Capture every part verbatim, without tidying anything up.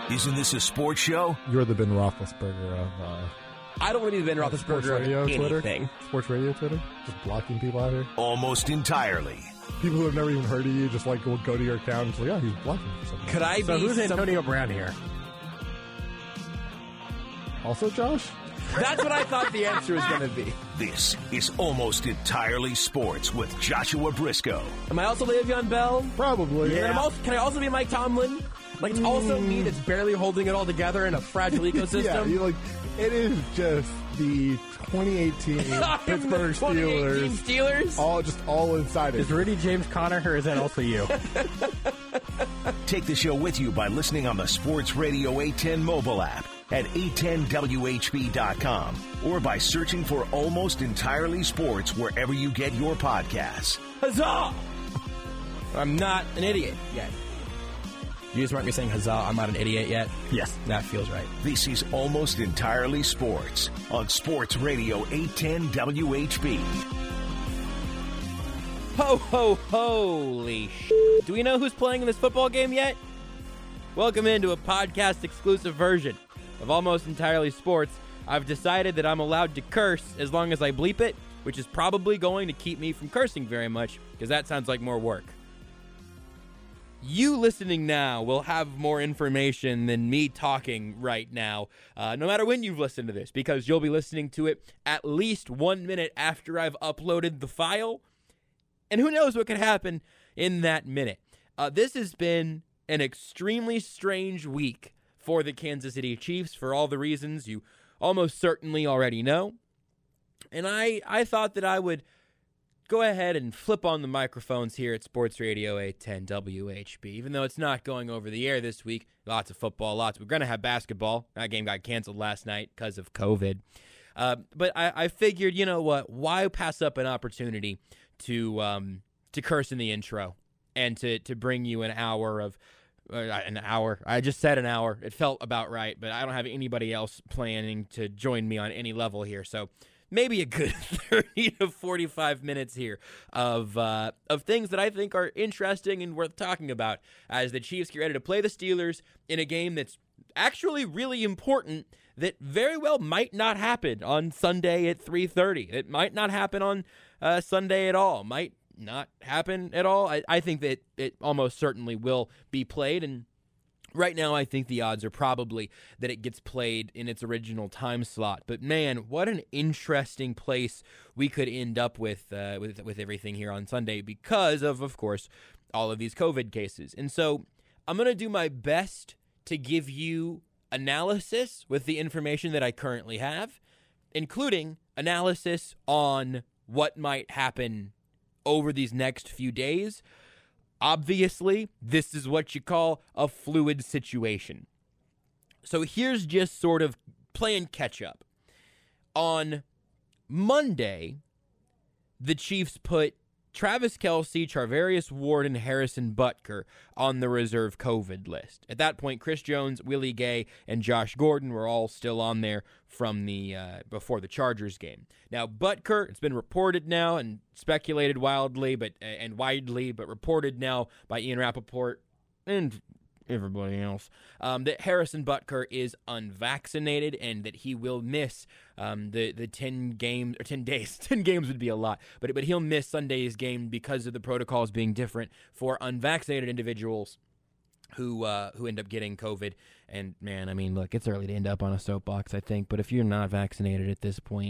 Isn't this a sports show? You're the Ben Roethlisberger of uh, I don't want to be the Ben Sports Roethlisberger Radio of Twitter. anything. Sports Radio Twitter, just blocking people out here. Almost entirely. People who have never even heard of you just like will go to your account and say, "Yeah, he's blocking something." Could I So be who's some- Antonio Brown here? Also, Josh. That's what I thought the answer was going to be. This is Almost Entirely Sports with Joshua Briscoe. Am I also Le'Veon Bell? Probably. And I'm also, can I also be Mike Tomlin? Like, it's also me that's barely holding it all together in a fragile ecosystem. Yeah, you like it is just the twenty eighteen Pittsburgh twenty eighteen Steelers, Steelers. all just all inside it. Is Rudy James Conner, or is that also you? Take the show with you by listening on the Sports Radio eight ten mobile app at eight ten W H B dot com or by searching for Almost Entirely Sports wherever you get your podcasts. Huzzah! I'm not an idiot yet. You just weren't me saying huzzah, I'm not an idiot yet? Yes. That feels right. This is Almost Entirely Sports on Sports Radio eight ten W H B. Ho, ho, holy sh! Do we know who's playing in this football game yet? Welcome into a podcast-exclusive version of Almost Entirely Sports. I've decided that I'm allowed to curse as long as I bleep it, which is probably going to keep me from cursing very much, because that sounds like more work. You listening now will have more information than me talking right now, uh, no matter when you've listened to this, because you'll be listening to it at least one minute after I've uploaded the file. And who knows what could happen in that minute. Uh, this has been an extremely strange week for the Kansas City Chiefs for all the reasons you almost certainly already know. And I, I thought that I would go ahead and flip on the microphones here at Sports Radio eight ten W H B. Even though it's not going over the air this week, lots of football, lots. We're going to have basketball. That game got canceled last night because of COVID. Uh, but I, I figured, you know what, why pass up an opportunity to um, to curse in the intro and to, to bring you an hour of, uh, an hour, I just said an hour, it felt about right, but I don't have anybody else planning to join me on any level here, so maybe a good thirty to forty-five minutes here of uh, of things that I think are interesting and worth talking about as the Chiefs get ready to play the Steelers in a game that's actually really important that very well might not happen on Sunday at three thirty. It might not happen on uh, Sunday at all. Might not happen at all. I, I think that it almost certainly will be played, and right now I think the odds are probably that it gets played in its original time slot. But man, what an interesting place we could end up with uh, with with everything here on Sunday because of, of course, all of these COVID cases. And so I'm going to do my best to give you analysis with the information that I currently have, including analysis on what might happen over these next few days. Obviously, this is what you call a fluid situation. So here's just sort of playing catch up. On Monday, the Chiefs put Travis Kelce, Charvarius Ward, and Harrison Butker on the reserve COVID list. At that point, Chris Jones, Willie Gay, and Josh Gordon were all still on there from the uh, before the Chargers game. Now, Butker, it's been reported now and speculated wildly, but uh, and widely, but reported now by Ian Rappaport and everybody else, um, that Harrison Butker is unvaccinated and that he will miss um, the the ten games or ten days. ten games would be a lot, but but he'll miss Sunday's game because of the protocols being different for unvaccinated individuals who uh, who end up getting COVID. And man, I mean, look, it's early to end up on a soapbox, I think, but if you're not vaccinated at this point,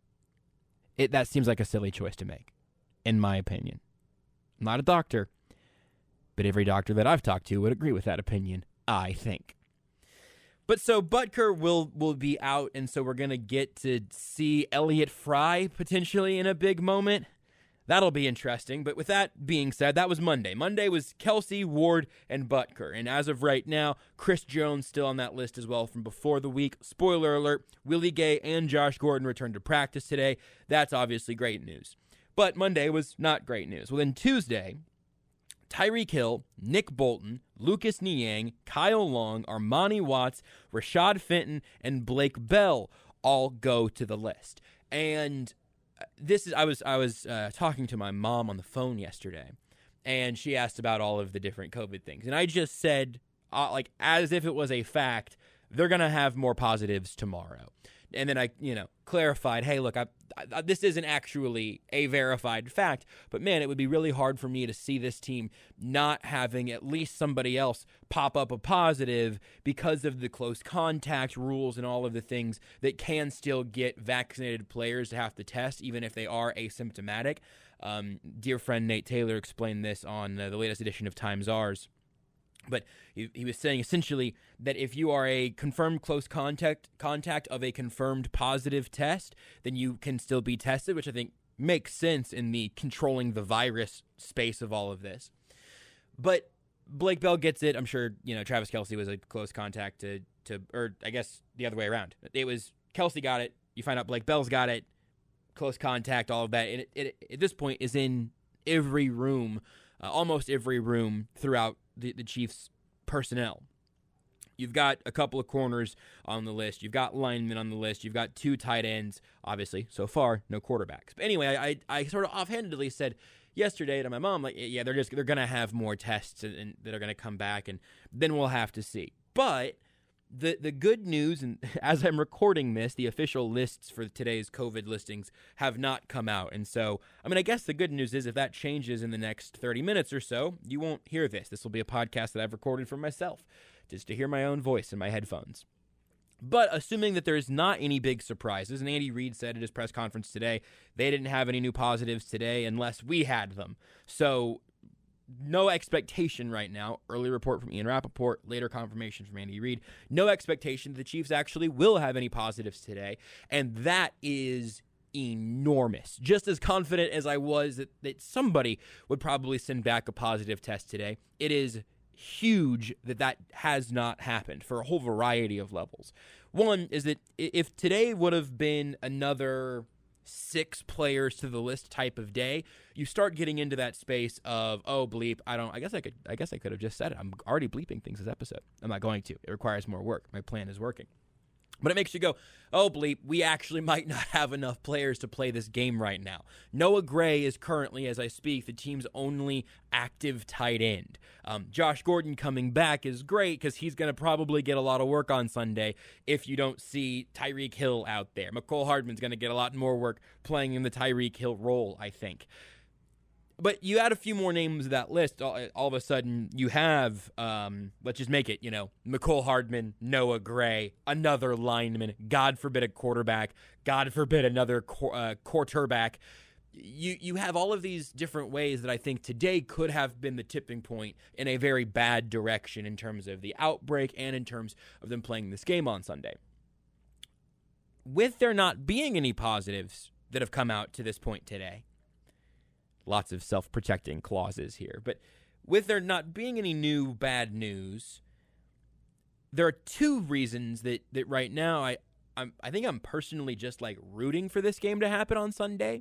it that seems like a silly choice to make, in my opinion. I'm not a doctor, but every doctor that I've talked to would agree with that opinion, I think. But so Butker will will be out, and so we're going to get to see Elliott Fry potentially in a big moment. That'll be interesting. But with that being said, that was Monday. Monday was Kelce, Ward, and Butker. And as of right now, Chris Jones still on that list as well from before the week. Spoiler alert, Willie Gay and Josh Gordon returned to practice today. That's obviously great news. But Monday was not great news. Well, then Tuesday, Tyreek Hill, Nick Bolton, Lucas Niang, Kyle Long, Armani Watts, Rashad Fenton, and Blake Bell all go to the list. And this is I was I was uh, talking to my mom on the phone yesterday, and she asked about all of the different COVID things. And I just said, uh, like as if it was a fact, they're going to have more positives tomorrow. And then I, you know, clarified, hey, look, I, I, this isn't actually a verified fact, but man, it would be really hard for me to see this team not having at least somebody else pop up a positive because of the close contact rules and all of the things that can still get vaccinated players to have to test, even if they are asymptomatic. Um, dear friend Nate Taylor explained this on uh, the latest edition of Times Ours. But he, he was saying essentially that if you are a confirmed close contact contact of a confirmed positive test, then you can still be tested, which I think makes sense in the controlling the virus space of all of this. But Blake Bell gets it. I'm sure, you know, Travis Kelce was a close contact to, to or I guess the other way around. It was Kelce got it. You find out Blake Bell's got it. Close contact, all of that. And it, it, at this point is in every room, uh, almost every room throughout the, the Chiefs personnel. You've got a couple of corners on the list. You've got linemen on the list. You've got two tight ends. Obviously, so far, no quarterbacks. But anyway, I, I, I sort of offhandedly said yesterday to my mom, like, yeah, they're just they're gonna have more tests and, and that are gonna come back, and then we'll have to see. But the the good news, and as I'm recording this, the official lists for today's COVID listings have not come out. And so, I mean, I guess the good news is if that changes in the next thirty minutes or so, you won't hear this. This will be a podcast that I've recorded for myself, just to hear my own voice in my headphones. But assuming that there's not any big surprises, and Andy Reid said at his press conference today, they didn't have any new positives today unless we had them. So no expectation right now. Early report from Ian Rappaport, later confirmation from Andy Reid. No expectation that the Chiefs actually will have any positives today, and that is enormous. Just as confident as I was that, that somebody would probably send back a positive test today, it is huge that that has not happened for a whole variety of levels. One is that if today would have been another six players to the list type of day, you start getting into that space of, oh, bleep, I don't, I guess I could, I guess I could have just said it. I'm already bleeping things this episode. I'm not going to. It requires more work. My plan is working. But it makes you go, oh, bleep, we actually might not have enough players to play this game right now. Noah Gray is currently, as I speak, the team's only active tight end. Um, Josh Gordon coming back is great because he's going to probably get a lot of work on Sunday if you don't see Tyreek Hill out there. Mecole Hardman's going to get a lot more work playing in the Tyreek Hill role, I think. But you add a few more names to that list, all, all of a sudden you have, um, let's just make it, you know, Mecole Hardman, Noah Gray, another lineman, God forbid a quarterback, God forbid another qu- uh, quarterback. You you have all of these different ways that I think today could have been the tipping point in a very bad direction in terms of the outbreak and in terms of them playing this game on Sunday. With there not being any positives that have come out to this point today, lots of self-protecting clauses here. But with there not being any new bad news, there are two reasons that, that right now I I'm, I think I'm personally just like rooting for this game to happen on Sunday.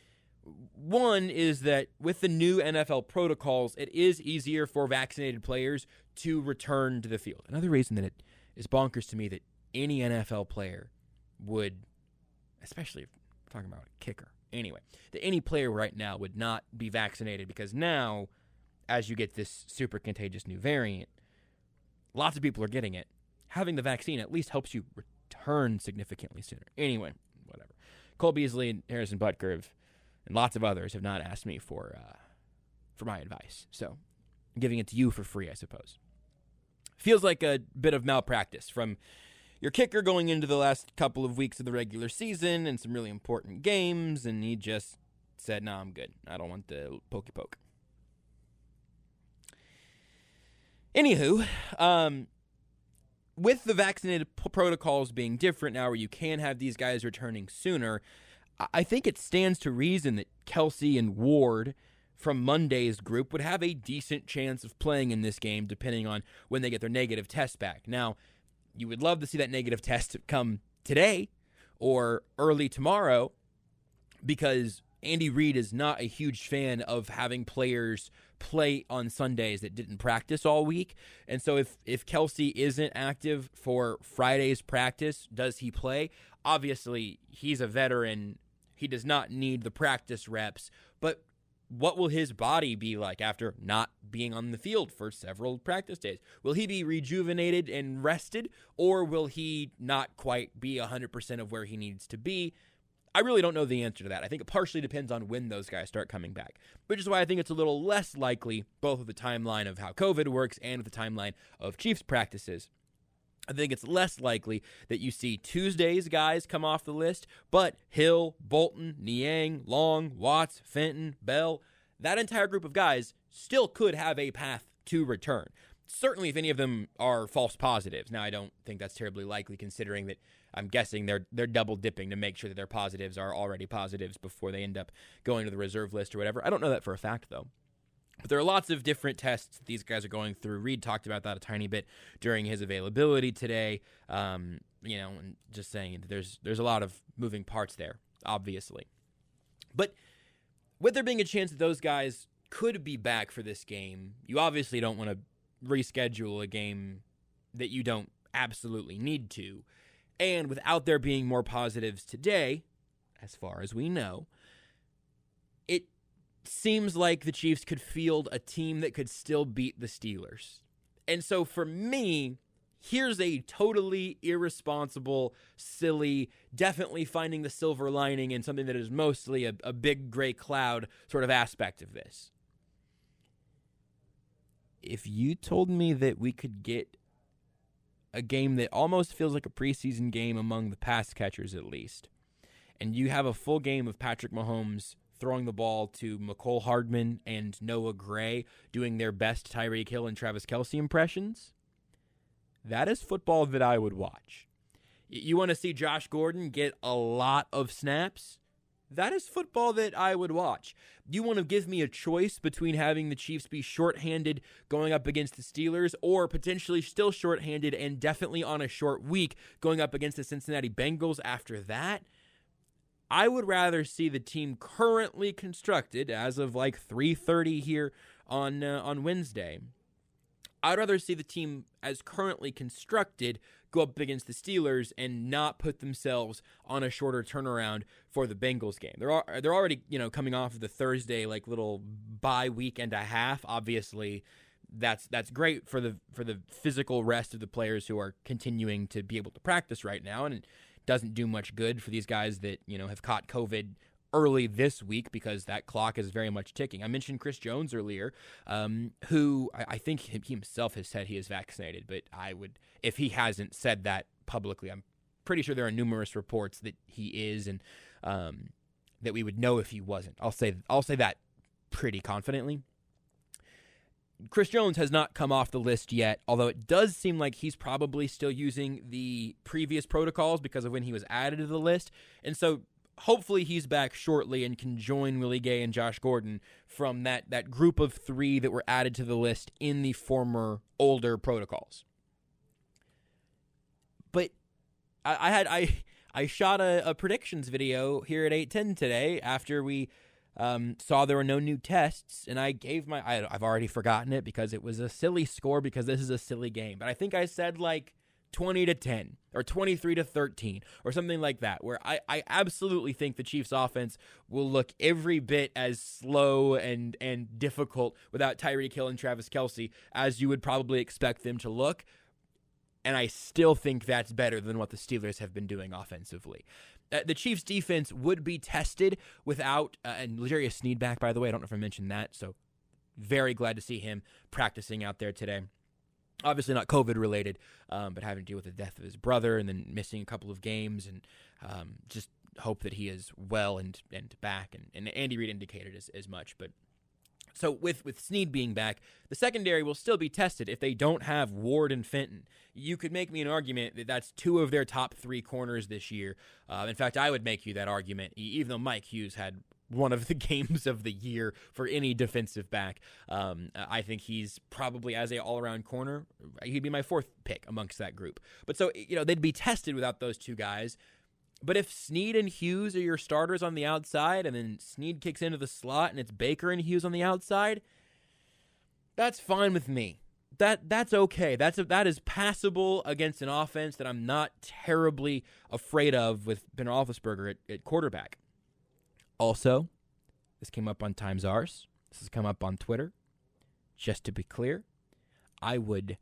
One is that with the new N F L protocols, it is easier for vaccinated players to return to the field. Another reason that it is bonkers to me that any N F L player would, especially if we're talking about a kicker, anyway, that any player right now would not be vaccinated because now, as you get this super contagious new variant, lots of people are getting it. Having the vaccine at least helps you return significantly sooner. Anyway, whatever. Cole Beasley and Harrison Butker have, and lots of others have not asked me for uh, for my advice, so I'm giving it to you for free, I suppose. Feels like a bit of malpractice from your kicker going into the last couple of weeks of the regular season and some really important games, and he just said, no, I'm good. I don't want the pokey poke. Anywho, um, with the vaccinated p- protocols being different now where you can have these guys returning sooner, I think it stands to reason that Kelce and Ward from Monday's group would have a decent chance of playing in this game depending on when they get their negative test back. Now, you would love to see that negative test come today or early tomorrow because Andy Reid is not a huge fan of having players play on Sundays that didn't practice all week. And so if, if Kelce isn't active for Friday's practice, does he play? Obviously, he's a veteran. He does not need the practice reps. But what will his body be like after not being on the field for several practice days? Will he be rejuvenated and rested, or will he not quite be one hundred percent of where he needs to be? I really don't know the answer to that. I think it partially depends on when those guys start coming back, which is why I think it's a little less likely, both with the timeline of how COVID works and with the timeline of Chiefs practices. I think it's less likely that you see Tuesday's guys come off the list, but Hill, Bolton, Niang, Long, Watts, Fenton, Bell, that entire group of guys still could have a path to return. Certainly if any of them are false positives. Now, I don't think that's terribly likely, considering that I'm guessing they're they're double dipping to make sure that their positives are already positives before they end up going to the reserve list or whatever. I don't know that for a fact, though. But there are lots of different tests that these guys are going through. Reed talked about that a tiny bit during his availability today. Um, you know, and just saying there's there's a lot of moving parts there, obviously. But with there being a chance that those guys could be back for this game, you obviously don't want to reschedule a game that you don't absolutely need to. And without there being more positives today, as far as we know, it seems like the Chiefs could field a team that could still beat the Steelers. And so for me, here's a totally irresponsible, silly, definitely finding the silver lining in something that is mostly a, a big gray cloud sort of aspect of this. If you told me that we could get a game that almost feels like a preseason game among the pass catchers at least, and you have a full game of Patrick Mahomes throwing the ball to Mecole Hardman and Noah Gray doing their best Tyreek Hill and Travis Kelce impressions, that is football that I would watch. You want to see Josh Gordon get a lot of snaps? That is football that I would watch. You want to give me a choice between having the Chiefs be shorthanded going up against the Steelers, or potentially still shorthanded and definitely on a short week going up against the Cincinnati Bengals after that? I would rather see the team currently constructed as of like three thirty here on uh, on Wednesday. I'd rather see the team as currently constructed go up against the Steelers and not put themselves on a shorter turnaround for the Bengals game. They're they're already, you know, coming off of the Thursday like little bye week and a half. Obviously, that's that's great for the for the physical rest of the players who are continuing to be able to practice right now, and it doesn't do much good for these guys that, you know, have caught COVID early this week, because that clock is very much ticking. I mentioned Chris Jones earlier, um, who I, I think he himself has said he is vaccinated, but I would, if he hasn't said that publicly, I'm pretty sure there are numerous reports that he is, and um, that we would know if he wasn't. I'll say I'll say that pretty confidently. Chris Jones has not come off the list yet, although it does seem like he's probably still using the previous protocols because of when he was added to the list, and so hopefully he's back shortly and can join Willie Gay and Josh Gordon from that, that group of three that were added to the list in the former older protocols. But I, I had I I shot a, a predictions video here at eight ten today after we um, saw there were no new tests, and I gave my I, I've already forgotten it because it was a silly score because this is a silly game. But I think I said like twenty to ten or twenty-three to thirteen or something like that, where I, I absolutely think the Chiefs offense will look every bit as slow and, and difficult without Tyreek Hill and Travis Kelce as you would probably expect them to look. And I still think that's better than what the Steelers have been doing offensively. Uh, the Chiefs defense would be tested without, uh, and L'Jarius Sneed back, by the way. I don't know if I mentioned that, so very glad to see him practicing out there today. Obviously not COVID-related, um, but having to deal with the death of his brother and then missing a couple of games, and um, just hope that he is well and, and back. And, and Andy Reid indicated as, as much. But so with, with Sneed being back, the secondary will still be tested if they don't have Ward and Fenton. You could make me an argument that that's two of their top three corners this year. Uh, in fact, I would make you that argument, even though Mike Hughes had one of the games of the year for any defensive back. Um, I think he's probably, as a all-around corner, he'd be my fourth pick amongst that group. But so, you know, they'd be tested without those two guys. But if Sneed and Hughes are your starters on the outside, and then Sneed kicks into the slot and it's Baker and Hughes on the outside, that's fine with me. That that's okay. That's a, that is passable against an offense that I'm not terribly afraid of with Ben Roethlisberger at, at quarterback. Also, This came up on Times Ours. This has come up on Twitter. Just to be clear, I would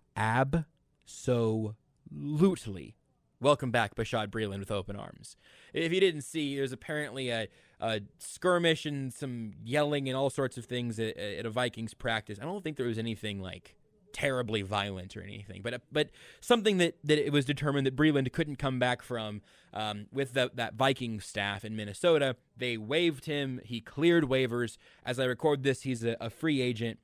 absolutely welcome back Bashaud Breeland with open arms. If you didn't see, there's apparently a, a skirmish and some yelling and all sorts of things at, at a Vikings practice. I don't think there was anything like terribly violent or anything, but but something that, that it was determined that Breeland couldn't come back from um, with the, that Viking staff in Minnesota. They waived him. He cleared waivers. As I record this, he's a, a free agent,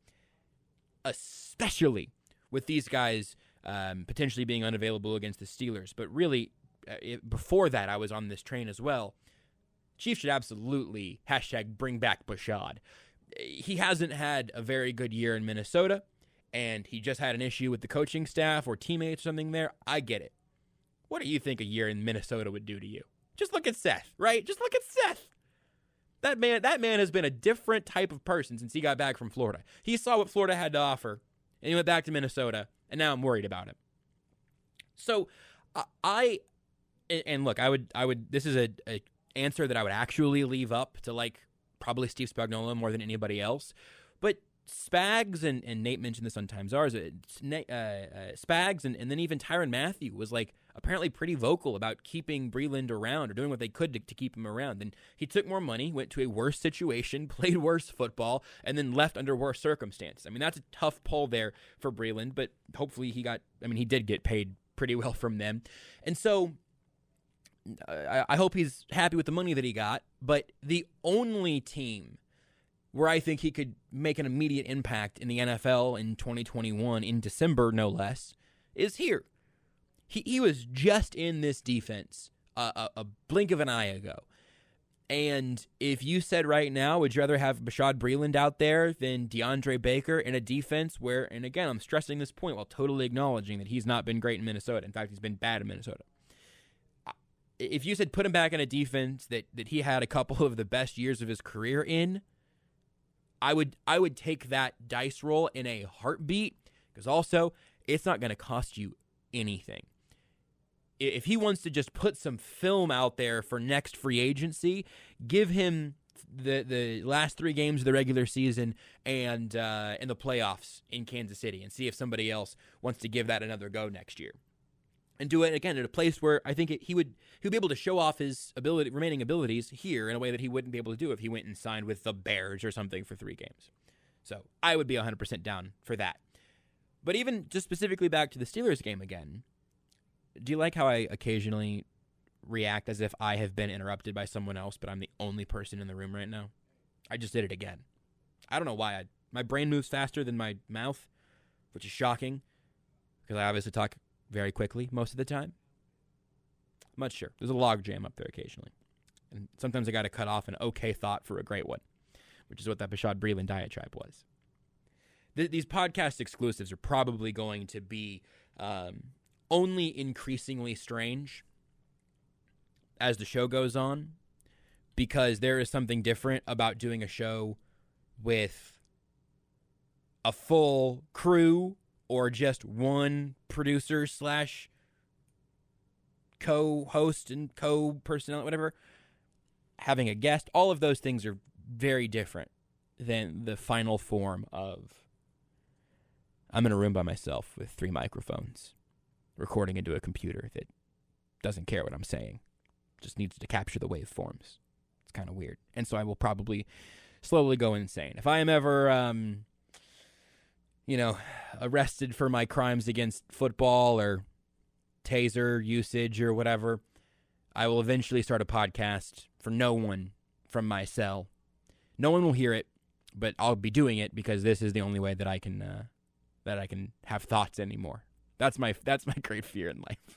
especially with these guys um, potentially being unavailable against the Steelers. But really, uh, it, before that, I was on this train as well. Chiefs should absolutely hashtag bring back Bashaud. He hasn't had a very good year in Minnesota, and he just had an issue with the coaching staff or teammates or something there. I get it. What do you think a year in Minnesota would do to you? Just look at Seth, right? Just look at Seth. That man, that man has been a different type of person since he got back from Florida. He saw what Florida had to offer, and he went back to Minnesota, and now I'm worried about him. So, uh, I, and look, I would, I would. This is a, a answer that I would actually leave up to like probably Steve Spagnuolo more than anybody else, but Spags and, and Nate mentioned this on Times Ours. Uh, uh, Spags and, and then even Tyrann Mathieu was like apparently pretty vocal about keeping Breeland around or doing what they could to, to keep him around. And he took more money, went to a worse situation, played worse football, and then left under worse circumstances. I mean, that's a tough pull there for Breeland, but hopefully he got, I mean, he did get paid pretty well from them. And so I, I hope he's happy with the money that he got, but the only team where I think he could make an immediate impact in the N F L in twenty twenty-one, in December no less, is here. He he was just in this defense a, a, a blink of an eye ago. And if you said right now, would you rather have Bashaud Breeland out there than DeAndre Baker in a defense where, and again, I'm stressing this point while totally acknowledging that he's not been great in Minnesota. In fact, he's been bad in Minnesota. If you said put him back in a defense that, that he had a couple of the best years of his career in, I would I would take that dice roll in a heartbeat, because also it's not going to cost you anything. If he wants to just put some film out there for next free agency, give him the the last three games of the regular season and uh, and the playoffs in Kansas City, and see if somebody else wants to give that another go next year. And do it again at a place where I think it, he would he would be able to show off his ability, remaining abilities here in a way that he wouldn't be able to do if he went and signed with the Bears or something for three games. So I would be one hundred percent down for that. But even just specifically back to the Steelers game again, do you like how I occasionally react as if I have been interrupted by someone else, but I'm the only person in the room right now? I just did it again. I don't know why. I, my brain moves faster than my mouth, which is shocking, because I obviously talk very quickly most of the time. I'm not sure. There's a log jam up there occasionally. And sometimes I got to cut off an okay thought for a great one, which is what that Bashaud Breeland diatribe was. Th- these podcast exclusives are probably going to be um, only increasingly strange as the show goes on, because there is something different about doing a show with a full crew or just one producer slash co-host and co-personnel, whatever, having a guest. All of those things are very different than the final form of I'm in a room by myself with three microphones recording into a computer that doesn't care what I'm saying, just needs to capture the waveforms. It's kind of weird. And so I will probably slowly go insane. If I am ever... Um, you know, arrested for my crimes against football or taser usage or whatever, I will eventually start a podcast for no one from my cell. No one will hear it, but I'll be doing it because this is the only way that I can uh, that I can have thoughts anymore. That's my that's my great fear in life.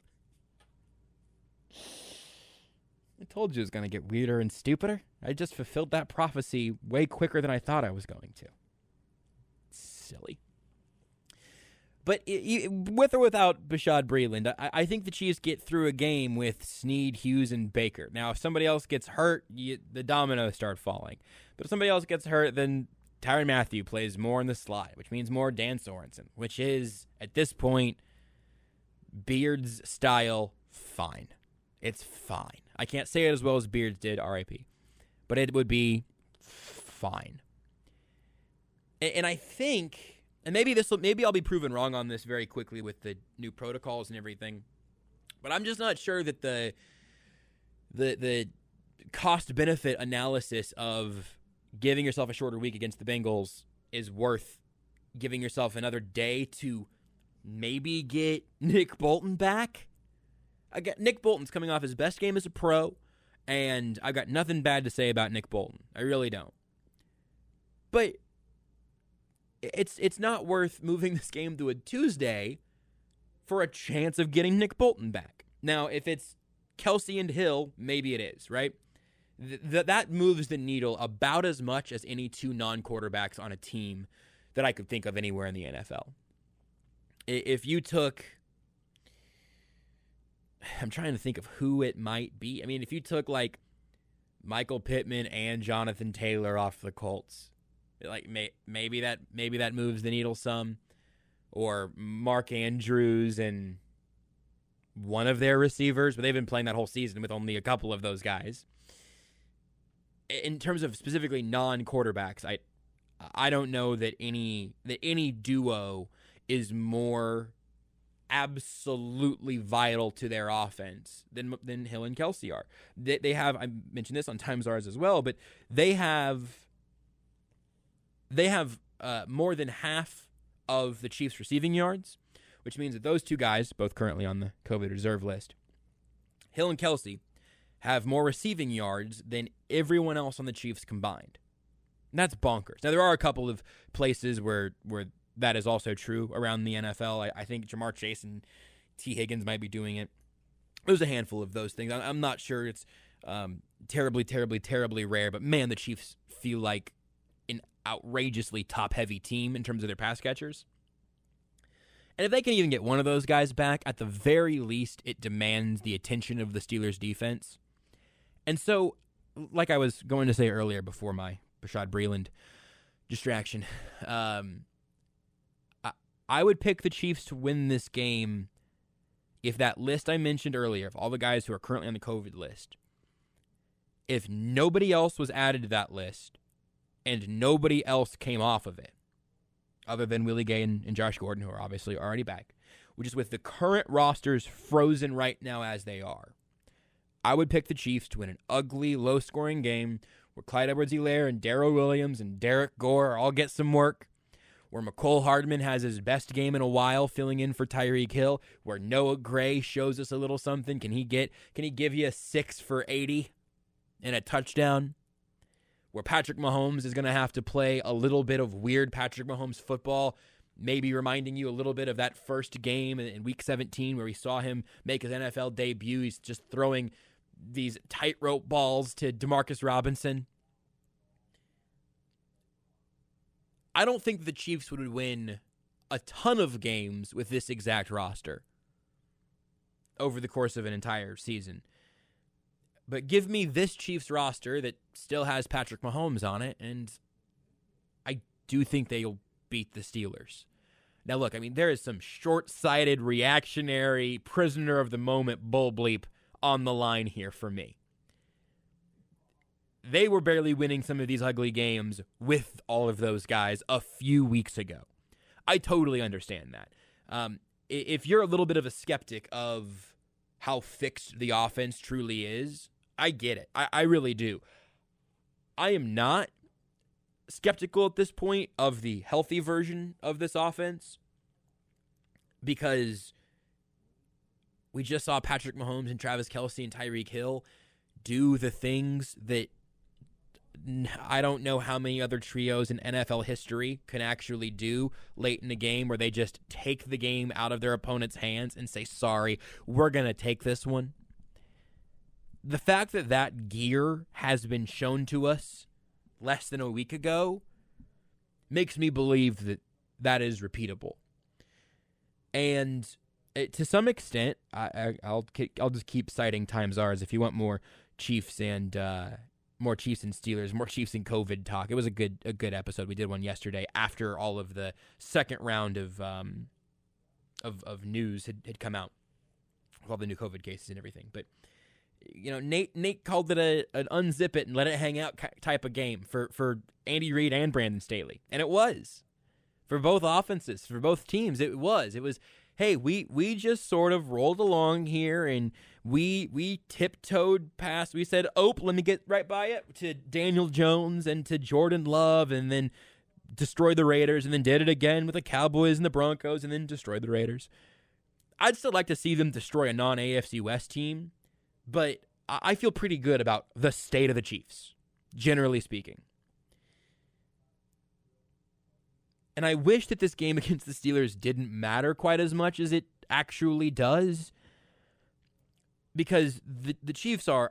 I told you it was going to get weirder and stupider. I just fulfilled that prophecy way quicker than I thought I was going to. Silly. But it, it, with or without Bashaud Breeland, I, I think the Chiefs get through a game with Snead, Hughes, and Baker. Now, if somebody else gets hurt, you, the dominoes start falling. But if somebody else gets hurt, then Tyrann Mathieu plays more in the slot, which means more Dan Sorensen, which is, at this point, Beard's style fine. It's fine. I can't say it as well as Beards did, R I P. But it would be fine. And, and I think, and maybe this will, maybe I'll be proven wrong on this very quickly with the new protocols and everything, but I'm just not sure that the the the cost benefit analysis of giving yourself a shorter week against the Bengals is worth giving yourself another day to maybe get Nick Bolton back. I got Nick Bolton's coming off his best game as a pro, and I've got nothing bad to say about Nick Bolton. I really don't. But it's it's not worth moving this game to a Tuesday for a chance of getting Nick Bolton back. Now, if it's Kelsey and Hill, maybe it is, right? Th- th- that moves the needle about as much as any two non-quarterbacks on a team that I could think of anywhere in the N F L. If you took, I'm trying to think of who it might be. I mean, if you took like Michael Pittman and Jonathan Taylor off the Colts, like may, maybe that maybe that moves the needle some, or Mark Andrews and one of their receivers, but they've been playing that whole season with only a couple of those guys. In terms of specifically non-quarterbacks, I I don't know that any that any duo is more absolutely vital to their offense than than Hill and Kelsey are. They, they have, I mentioned this on Times Ours as well, but they have they have uh, more than half of the Chiefs' receiving yards, which means that those two guys, both currently on the COVID reserve list, Hill and Kelsey, have more receiving yards than everyone else on the Chiefs combined. And that's bonkers. Now, there are a couple of places where where that is also true around the N F L. I, I think Jamar Chase and T. Higgins might be doing it. There's a handful of those things. I'm not sure it's um, terribly, terribly, terribly rare, but man, the Chiefs feel like an outrageously top-heavy team in terms of their pass catchers. And if they can even get one of those guys back, at the very least, it demands the attention of the Steelers' defense. And so, like I was going to say earlier before my Bashaud Breeland distraction, um, I, I would pick the Chiefs to win this game if that list I mentioned earlier, of all the guys who are currently on the COVID list, if nobody else was added to that list and nobody else came off of it, other than Willie Gay and, and Josh Gordon, who are obviously already back, which is with the current rosters frozen right now as they are, I would pick the Chiefs to win an ugly, low-scoring game where Clyde Edwards-Helaire and Darrell Williams and Derek Gore all get some work, where McCole Hardman has his best game in a while filling in for Tyreek Hill, where Noah Gray shows us a little something. Can he get? Can he give you a six for eighty and a touchdown? Where Patrick Mahomes is going to have to play a little bit of weird Patrick Mahomes football, maybe reminding you a little bit of that first game in Week seventeen where we saw him make his N F L debut. He's just throwing these tightrope balls to Demarcus Robinson. I don't think the Chiefs would win a ton of games with this exact roster over the course of an entire season. But give me this Chiefs roster that still has Patrick Mahomes on it, and I do think they'll beat the Steelers. Now, look, I mean, there is some short-sighted, reactionary, prisoner-of-the-moment bull bleep on the line here for me. They were barely winning some of these ugly games with all of those guys a few weeks ago. I totally understand that. Um, if you're a little bit of a skeptic of how fixed the offense truly is, I get it. I, I really do. I am not skeptical at this point of the healthy version of this offense because we just saw Patrick Mahomes and Travis Kelce and Tyreek Hill do the things that I don't know how many other trios in N F L history can actually do late in the game, where they just take the game out of their opponent's hands and say, sorry, we're going to take this one. The fact that that gear has been shown to us less than a week ago makes me believe that that is repeatable. And it, to some extent, I, I, I'll I'll just keep citing Times Ours if you want more Chiefs and uh, more Chiefs and Steelers, more Chiefs and COVID talk. It was a good a good episode. We did one yesterday after all of the second round of um of of news had, had come out with all the new COVID cases and everything. But You know, Nate Nate called it a an unzip it and let it hang out type of game for, for Andy Reid and Brandon Staley. And it was. For both offenses, for both teams, it was. It was, hey, we we just sort of rolled along here and we we tiptoed past. We said, "Oh, let me get right by it," to Daniel Jones and to Jordan Love, and then destroyed the Raiders, and then did it again with the Cowboys and the Broncos, and then destroyed the Raiders. I'd still like to see them destroy a non-A F C West team, but I feel pretty good about the state of the Chiefs, generally speaking. And I wish that this game against the Steelers didn't matter quite as much as it actually does, because the, the Chiefs are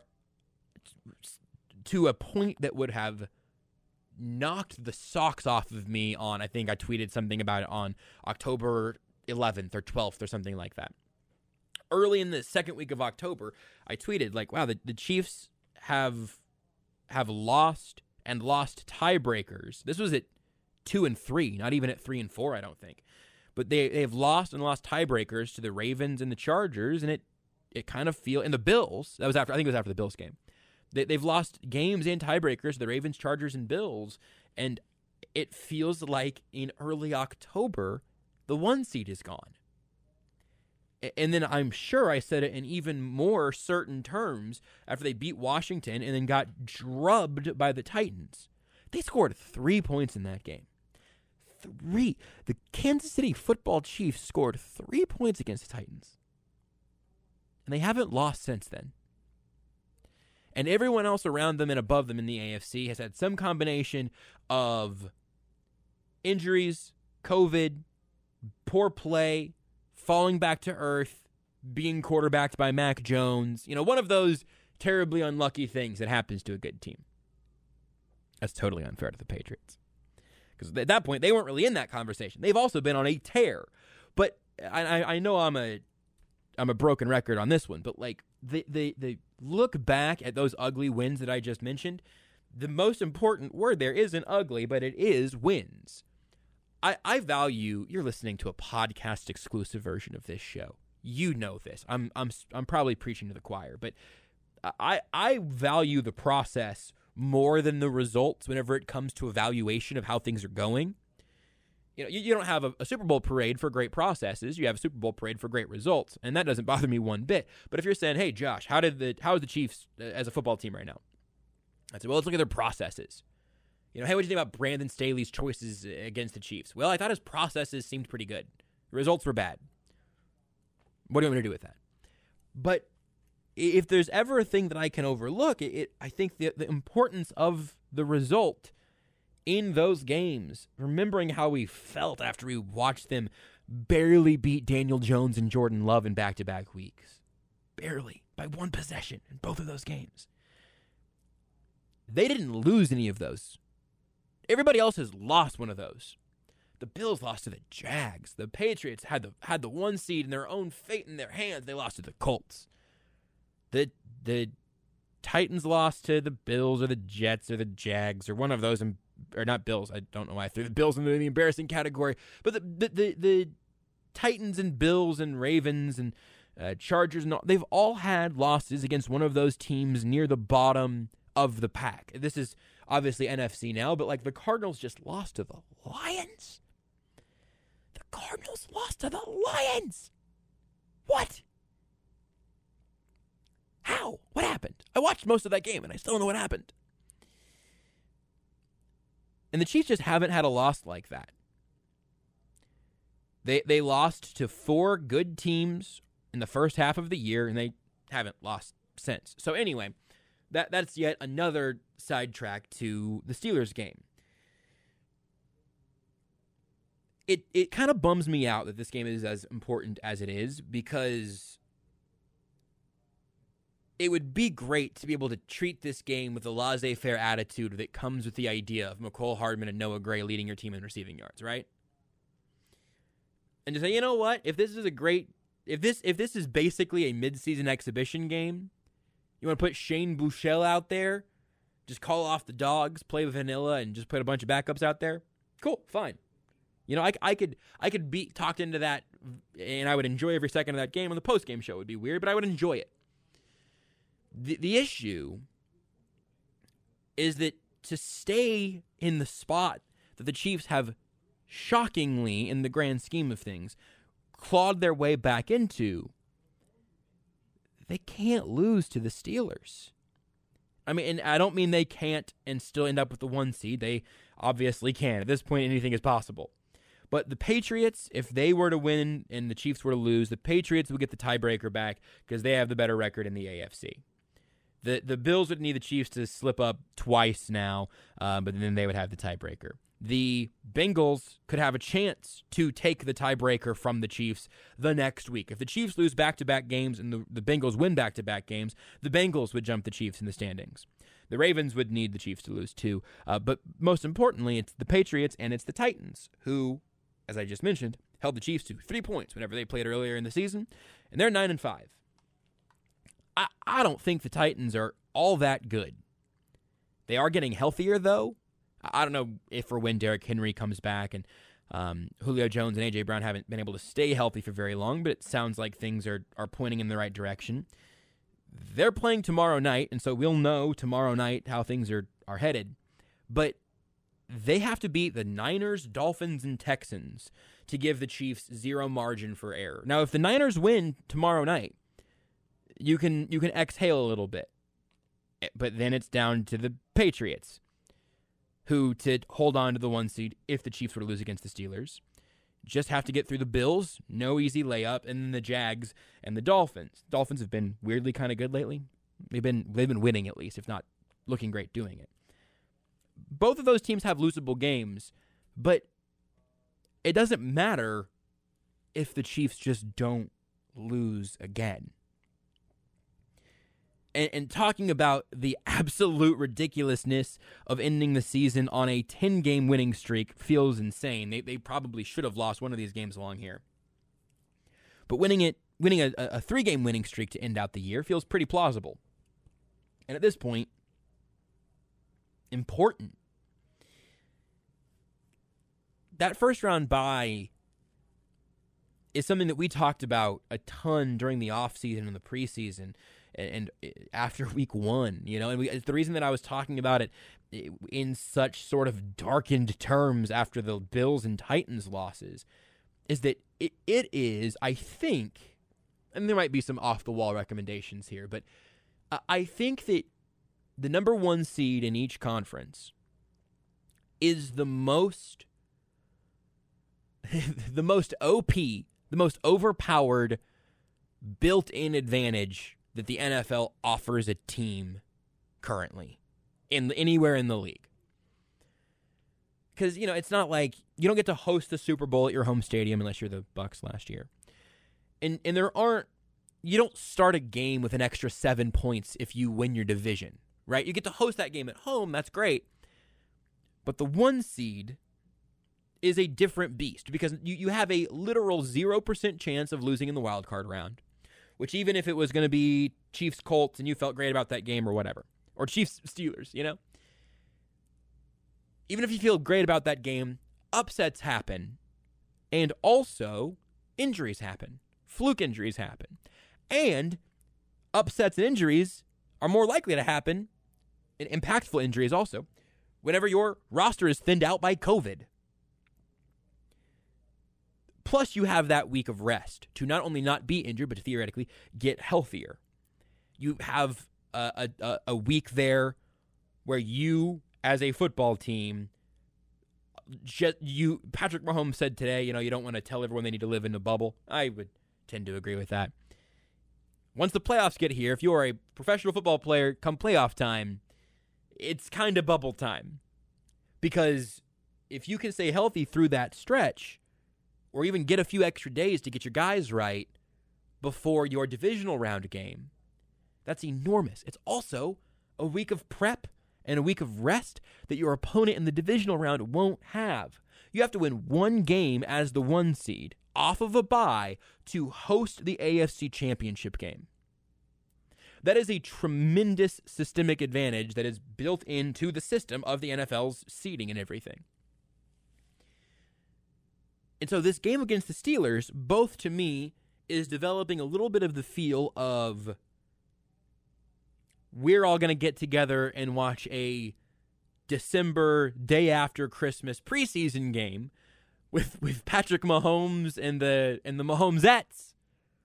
to a point that would have knocked the socks off of me on, I think I tweeted something about it on October eleventh or twelfth or something like that. Early in the second week of October, I tweeted, like, wow, the, the Chiefs have have lost and lost tiebreakers. This was at two and three, not even at three and four, I don't think. But they they have lost and lost tiebreakers to the Ravens and the Chargers, and it it kind of feel and the Bills. That was after I think it was after the Bills game. They they've lost games and tiebreakers to the Ravens, Chargers, and Bills, and it feels like in early October the one seed is gone. And then I'm sure I said it in even more certain terms after they beat Washington and then got drubbed by the Titans. They scored three points in that game. Three. The Kansas City Football Chiefs scored three points against the Titans. And they haven't lost since then. And everyone else around them and above them in the A F C has had some combination of injuries, COVID, poor play, falling back to earth, being quarterbacked by Mac Jones. You know, one of those terribly unlucky things that happens to a good team. That's totally unfair to the Patriots. Because at that point, they weren't really in that conversation. They've also been on a tear. But I, I know I'm a I'm a broken record on this one, but like the, the, the look back at those ugly wins that I just mentioned, the most important word there isn't ugly, but it is wins. I, I value, you're listening to a podcast exclusive version of this show. You know this. I'm I'm I'm probably preaching to the choir, but I I value the process more than the results whenever it comes to evaluation of how things are going. You know, you, you don't have a, a Super Bowl parade for great processes. You have a Super Bowl parade for great results, and that doesn't bother me one bit. But if you're saying, "Hey, Josh, how did the how is the Chiefs uh, as a football team right now?" I said, "Well, let's look at their processes." You know, hey, what do you think about Brandon Staley's choices against the Chiefs? Well, I thought his processes seemed pretty good. The results were bad. What do you want me to do with that? But if there's ever a thing that I can overlook, it, it I think the, the importance of the result in those games, remembering how we felt after we watched them barely beat Daniel Jones and Jordan Love in back-to-back weeks. Barely, by one possession in both of those games. They didn't lose any of those. Everybody else has lost one of those. The Bills lost to the Jags. The Patriots had the had the one seed in their own fate in their hands. They lost to the Colts. The the Titans lost to the Bills or the Jets or the Jags or one of those, or not Bills. I don't know why I threw the Bills into the embarrassing category. But the the the, the Titans and Bills and Ravens and uh, Chargers, and all, they've all had losses against one of those teams near the bottom of the pack. This is obviously N F C now, but like the Cardinals just lost to the Lions. The Cardinals lost to the Lions. What? How? What happened? I watched most of that game and I still don't know what happened. And the Chiefs just haven't had a loss like that. They they lost to four good teams in the first half of the year, and they haven't lost since. So anyway, that that's yet another sidetrack to the Steelers game. It it kind of bums me out that this game is as important as it is, because it would be great to be able to treat this game with the laissez-faire attitude that comes with the idea of Mecole Hardman and Noah Gray leading your team in receiving yards, right? And to say, you know what, if this is a great, if this if this is basically a midseason exhibition game, you want to put Shane Buechele out there, just call off the dogs, play vanilla, and just put a bunch of backups out there? Cool, fine. You know, I, I could I could be talked into that, and I would enjoy every second of that game. On the post-game show, it would be weird, but I would enjoy it. The, the issue is that to stay in the spot that the Chiefs have shockingly, in the grand scheme of things, clawed their way back into, they can't lose to the Steelers. I mean, and I don't mean they can't and still end up with the one seed. They obviously can. At this point, anything is possible. But the Patriots, if they were to win and the Chiefs were to lose, the Patriots would get the tiebreaker back because they have the better record in the A F C. The the Bills would need the Chiefs to slip up twice now, uh, but then they would have the tiebreaker. The Bengals could have a chance to take the tiebreaker from the Chiefs the next week. If the Chiefs lose back-to-back games and the, the Bengals win back-to-back games, the Bengals would jump the Chiefs in the standings. The Ravens would need the Chiefs to lose too. Uh, but most importantly, it's the Patriots and it's the Titans who, as I just mentioned, held the Chiefs to three points whenever they played earlier in the season, and they're nine and five. I, I don't think the Titans are all that good. They are getting healthier, though. I don't know if or when Derrick Henry comes back, and um, Julio Jones and A J Brown haven't been able to stay healthy for very long, but it sounds like things are, are pointing in the right direction. They're playing tomorrow night, and so we'll know tomorrow night how things are, are headed. But they have to beat the Niners, Dolphins, and Texans to give the Chiefs zero margin for error. Now, if the Niners win tomorrow night, you can you can exhale a little bit. But then it's down to the Patriots, who to hold on to the one seed if the Chiefs were to lose against the Steelers. Just have to get through the Bills, no easy layup, and then the Jags and the Dolphins. Dolphins have been weirdly kind of good lately. They've been they've been winning at least, if not looking great doing it. Both of those teams have losable games, but it doesn't matter if the Chiefs just don't lose again. And, and talking about the absolute ridiculousness of ending the season on a ten-game winning streak feels insane. They they probably should have lost one of these games along here. But winning it, winning a, a three-game winning streak to end out the year feels pretty plausible. And at this point, important. That first-round bye is something that we talked about a ton during the offseason and the preseason. And after week one, you know, and we, the reason that I was talking about it in such sort of darkened terms after the Bills and Titans losses is that it, it is, I think, and there might be some off-the-wall recommendations here, but I think that the number one seed in each conference is the most, the most O P, the most overpowered, built-in advantage that the N F L offers a team currently in anywhere in the league. Because, you know, it's not like you don't get to host the Super Bowl at your home stadium unless you're the Bucs last year. And and there aren't, you don't start a game with an extra seven points if you win your division, right? You get to host that game at home, that's great. But the one seed is a different beast because you, you have a literal zero percent chance of losing in the wild card round. Which even if it was going to be Chiefs-Colts and you felt great about that game or whatever, or Chiefs-Steelers, you know? Even if you feel great about that game, upsets happen, and also injuries happen. Fluke injuries happen. And upsets and injuries are more likely to happen, and impactful injuries also, whenever your roster is thinned out by COVID. Plus, you have that week of rest to not only not be injured, but to theoretically get healthier. You have a, a, a week there where you, as a football team, just you. Patrick Mahomes said today, you know, you don't want to tell everyone they need to live in a bubble. I would tend to agree with that. Once the playoffs get here, if you are a professional football player, come playoff time, it's kind of bubble time. Because if you can stay healthy through that stretch, or even get a few extra days to get your guys right before your divisional round game, that's enormous. It's also a week of prep and a week of rest that your opponent in the divisional round won't have. You have to win one game as the one seed off of a bye to host the A F C Championship game. That is a tremendous systemic advantage that is built into the system of the N F L's seeding and everything. And so this game against the Steelers, both to me, is developing a little bit of the feel of we're all going to get together and watch a December day after Christmas preseason game with with Patrick Mahomes and the and the Mahomesettes.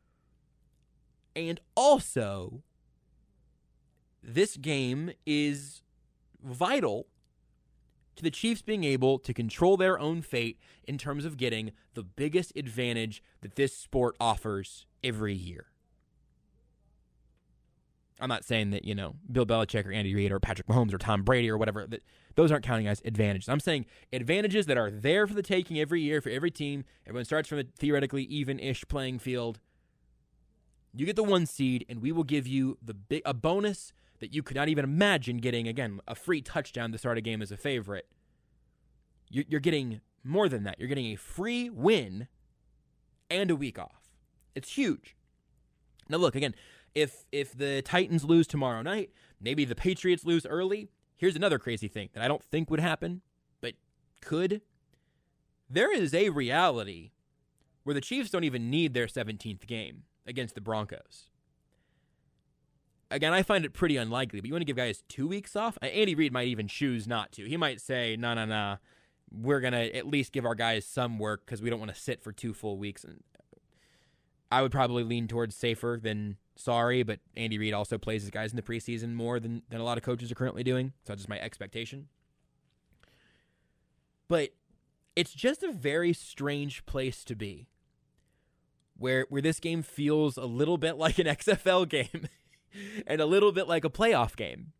And also, this game is vital to the Chiefs being able to control their own fate in terms of getting the biggest advantage that this sport offers every year. I'm not saying that, you know, Bill Belichick or Andy Reid or Patrick Mahomes or Tom Brady or whatever, that those aren't counting as advantages. I'm saying advantages that are there for the taking every year for every team. Everyone starts from a theoretically even-ish playing field. You get the one seed, and we will give you the big, a bonus that you could not even imagine getting. Again, a free touchdown to start a game as a favorite. You're getting more than that. You're getting a free win and a week off. It's huge. Now, look, again, if if the Titans lose tomorrow night, maybe the Patriots lose early. Here's another crazy thing that I don't think would happen, but could. There is a reality where the Chiefs don't even need their seventeenth game against the Broncos. Again, I find it pretty unlikely, but you want to give guys two weeks off? Andy Reid might even choose not to. He might say, no, no, no, we're going to at least give our guys some work because we don't want to sit for two full weeks. And I would probably lean towards safer than sorry, but Andy Reid also plays his guys in the preseason more than, than a lot of coaches are currently doing, so that's just my expectation. But it's just a very strange place to be, where where this game feels a little bit like an X F L game and a little bit like a playoff game.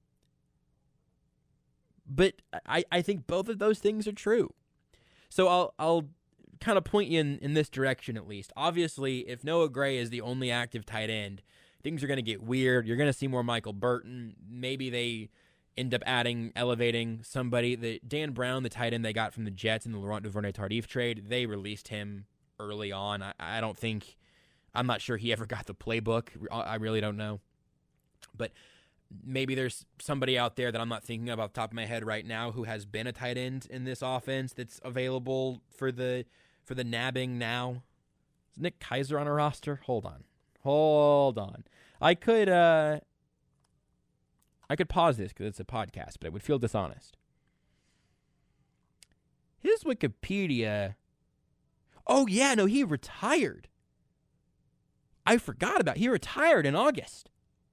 But I, I think both of those things are true. So I'll I'll kind of point you in, in this direction at least. Obviously, if Noah Gray is the only active tight end, things are going to get weird. You're going to see more Michael Burton. Maybe they end up adding, elevating somebody. The Dan Brown, the tight end they got from the Jets in the Laurent Duvernay-Tardif trade, they released him early on. I, I don't think, I'm not sure he ever got the playbook. I really don't know. But maybe there's somebody out there that I'm not thinking of off the top of my head right now who has been a tight end in this offense that's available for the for the nabbing now. Is Nick Keiser on a roster? Hold on. Hold on. I could uh I could pause this because it's a podcast, but it would feel dishonest. His Wikipedia. Oh, yeah, no, he retired. I forgot about He retired in August.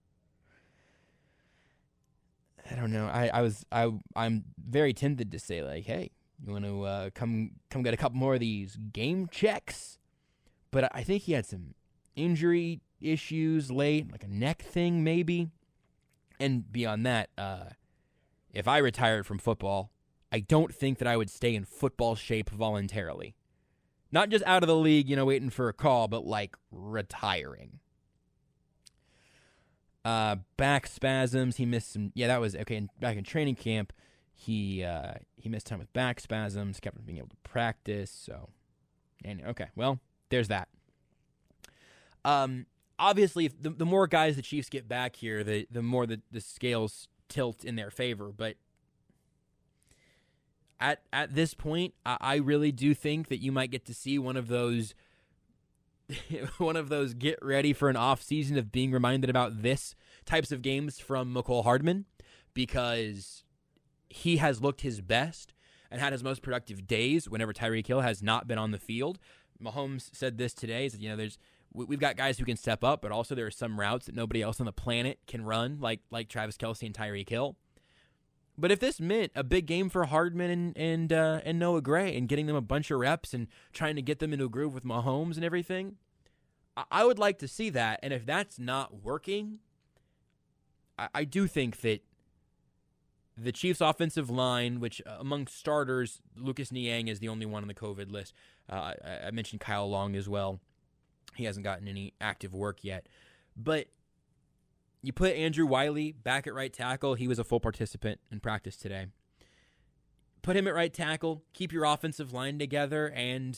I don't know. I, I was I I'm very tempted to say, like, hey, you want to uh, come come get a couple more of these game checks? But I think he had some injury issues late, like a neck thing maybe. And beyond that, uh, if I retired from football, I don't think that I would stay in football shape voluntarily. Not just out of the league, you know, waiting for a call, but like retiring. Uh, back spasms. He missed some. Yeah, that was okay. Back in training camp, he uh, he missed time with back spasms. Kept from being able to practice. So, and okay, well, there's that. Um, obviously, the the more guys the Chiefs get back here, the the more the, the scales tilt in their favor. But at at this point, I, I really do think that you might get to see one of those. One of those get ready for an off season of being reminded about this types of games from Mecole Hardman, because he has looked his best and had his most productive days whenever Tyreek Hill has not been on the field. Mahomes said this today, is that, you know, there's we've got guys who can step up, but also there are some routes that nobody else on the planet can run, like like Travis Kelce and Tyreek Hill. But if this meant a big game for Hardman and and uh, and Noah Gray and getting them a bunch of reps and trying to get them into a groove with Mahomes and everything, I, I would like to see that. And if that's not working, I, I do think that the Chiefs' offensive line, which uh, among starters, Lucas Niang is the only one on the COVID list. Uh, I, I mentioned Kyle Long as well. He hasn't gotten any active work yet. But you put Andrew Wiley back at right tackle. He was a full participant in practice today. Put him at right tackle. Keep your offensive line together and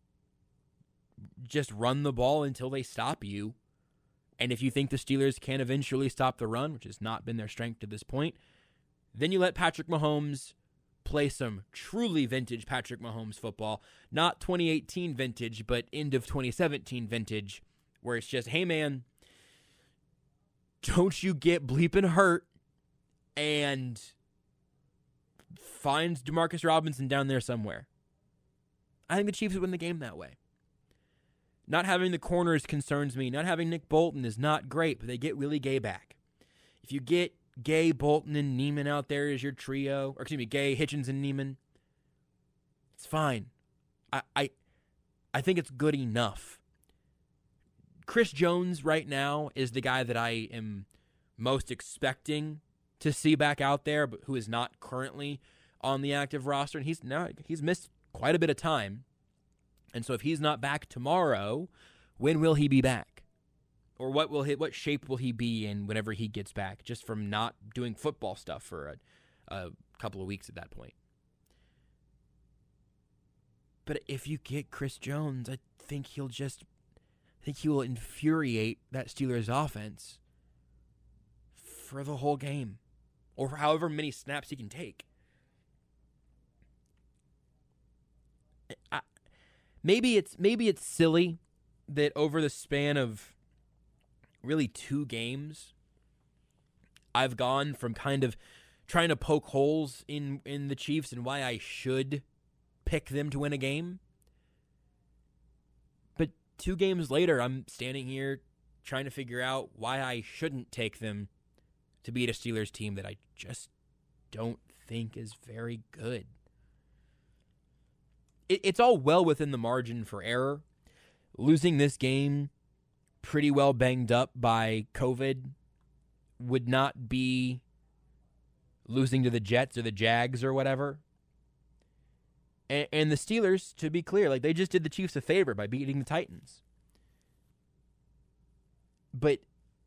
just run the ball until they stop you. And if you think the Steelers can eventually stop the run, which has not been their strength to this point, then you let Patrick Mahomes play some truly vintage Patrick Mahomes football. Not twenty eighteen vintage, but end of twenty seventeen vintage, where it's just, hey, man, don't you get bleeping hurt and find Demarcus Robinson down there somewhere. I think the Chiefs would win the game that way. Not having the corners concerns me. Not having Nick Bolton is not great, but they get Willie Gay back. If you get Gay, Bolton, and Neiman out there as your trio, or excuse me, Gay, Hitchens, and Neiman, it's fine. I, I, I think it's good enough. Chris Jones right now is the guy that I am most expecting to see back out there, but who is not currently on the active roster, and he's now he's missed quite a bit of time. And so if he's not back tomorrow, when will he be back? Or what will he, what shape will he be in whenever he gets back, just from not doing football stuff for a, a couple of weeks at that point? But if you get Chris Jones, I think he'll just I think he will infuriate that Steelers offense for the whole game, or for however many snaps he can take. I, maybe it's maybe it's silly that over the span of really two games, I've gone from kind of trying to poke holes in, in the Chiefs and why I should pick them to win a game. But two games later, I'm standing here trying to figure out why I shouldn't take them to beat a Steelers team that I just don't think is very good. It, it's all well within the margin for error. Losing this game pretty well banged up by COVID would not be losing to the Jets or the Jags or whatever. And, and the Steelers, to be clear, like they just did the Chiefs a favor by beating the Titans. But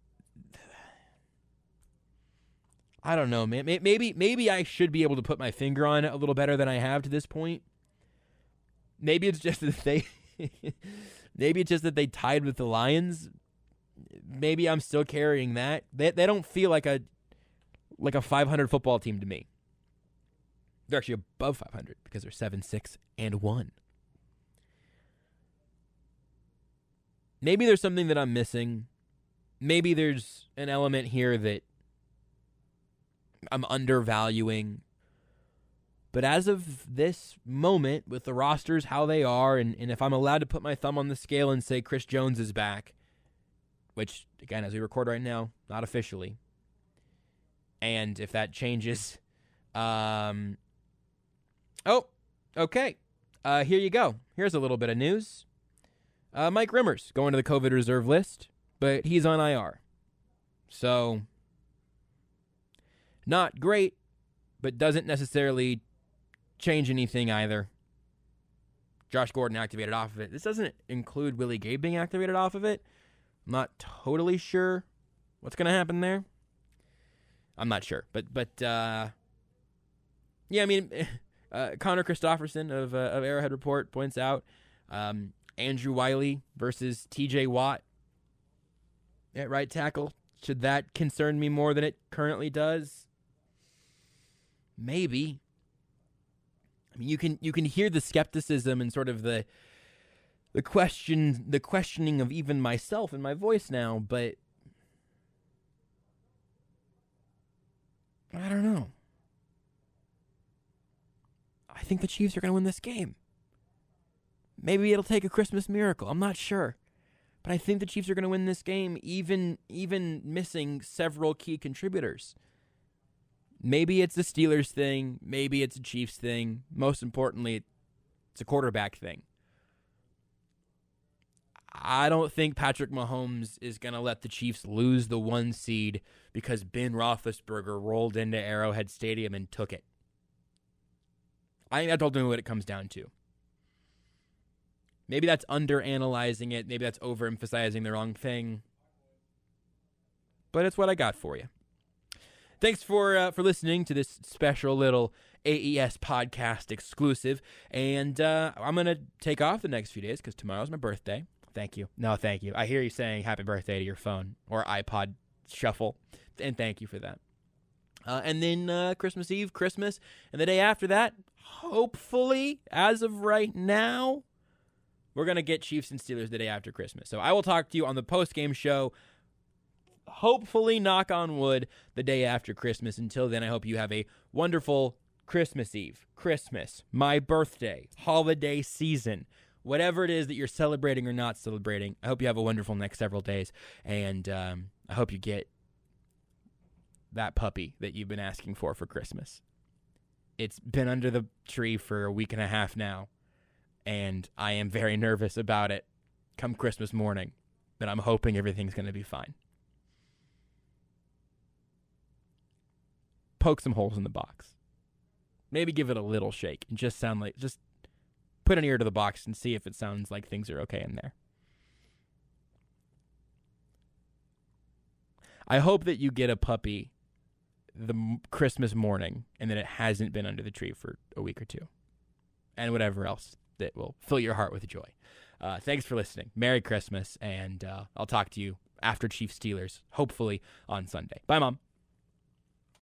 I don't know, man. Maybe maybe I should be able to put my finger on it a little better than I have to this point. Maybe it's just that they maybe it's just that they tied with the Lions. Maybe I'm still carrying that. They they don't feel like a like a five hundred football team to me. They're actually above five hundred because they're seven, six, and one. Maybe there's something that I'm missing. Maybe there's an element here that I'm undervaluing. But as of this moment, with the rosters how they are, and, and if I'm allowed to put my thumb on the scale and say Chris Jones is back, which, again, as we record right now, not officially, and if that changes, um, oh, okay, uh, here you go. Here's a little bit of news. Uh, Mike Rimmers going to the COVID reserve list, but he's on I R. So, not great, but doesn't necessarily change anything either. Josh Gordon activated off of it. This doesn't include Willie Gay being activated off of it. I'm not totally sure what's going to happen there. I'm not sure. But, but uh, yeah, I mean, uh, Connor Christopherson of, uh, of Arrowhead Report points out um, Andrew Wiley versus T J Watt at right tackle. Should that concern me more than it currently does? Maybe. I mean, you can you can hear the skepticism and sort of the the question the questioning of even myself in my voice now, but I don't know. I think the Chiefs are going to win this game. Maybe it'll take a Christmas miracle. I'm not sure. But I think the Chiefs are going to win this game, even even missing several key contributors. Maybe it's a Steelers thing. Maybe it's a Chiefs thing. Most importantly, it's a quarterback thing. I don't think Patrick Mahomes is going to let the Chiefs lose the one seed because Ben Roethlisberger rolled into Arrowhead Stadium and took it. I think that's ultimately what it comes down to. Maybe that's under-analyzing it. Maybe that's overemphasizing the wrong thing. But it's what I got for you. Thanks for uh, for listening to this special little A E S podcast exclusive. And uh, I'm going to take off the next few days because tomorrow's my birthday. Thank you. No, thank you. I hear you saying happy birthday to your phone or iPod shuffle. And thank you for that. Uh, and then uh, Christmas Eve, Christmas, and the day after that, hopefully, as of right now, we're going to get Chiefs and Steelers the day after Christmas. So I will talk to you on the post-game show hopefully, knock on wood, the day after Christmas. Until then, I hope you have a wonderful Christmas Eve, Christmas, my birthday, holiday season, whatever it is that you're celebrating or not celebrating. I hope you have a wonderful next several days, and um, I hope you get that puppy that you've been asking for for Christmas. It's been under the tree for a week and a half now, and I am very nervous about it come Christmas morning, but I'm hoping everything's going to be fine. Poke some holes in the box. Maybe give it a little shake and just sound like, just put an ear to the box and see if it sounds like things are okay in there. I hope that you get a puppy the Christmas morning and that it hasn't been under the tree for a week or two, and whatever else that will fill your heart with joy. Uh, thanks for listening. Merry Christmas, and uh, I'll talk to you after Chiefs Steelers, hopefully on Sunday. Bye, Mom.